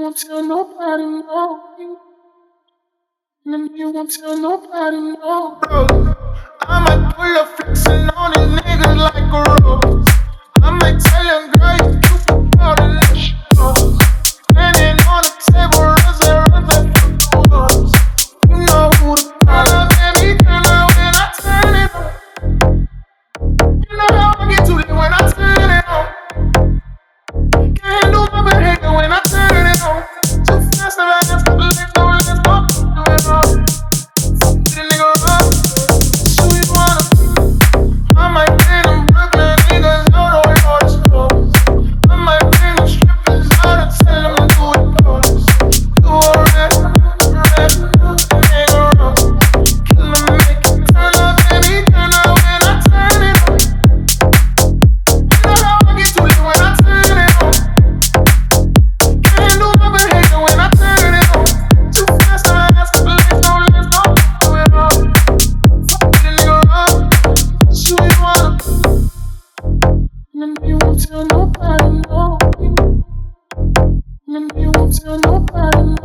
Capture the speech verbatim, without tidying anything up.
won't tell nobody, no. And you won't tell nobody, no. Bro, I might pull up flexing on these niggas like a rose. I might tell them, girl, you stupid, all the let you go. Standing on the table, runs and runs like the walls. You know who the call up, baby, turn up when I turn it on. You know how I get too lit when I turn it on. Can't do my behavior when I turn it on. Too fast, never ask for the lift, no let's go. Do it all. Fuck the nigga up. Shoot you wanna. I might bring them Brooklyn niggas out on all the stores. I might bring them strippers out and tell them to do it all. Do a rap, rap, nigga rock. Kill them, make it turn up, baby, turn up when I turn it on. You know how I get too lit when I turn it on. Can't do my behavior when I turn it on. Too fast, I ask for the lift, no let's go. Do it all. Fuck the nigga up. Shoot you wanna. And you won't tell nobody, no. And you won't tell nobody,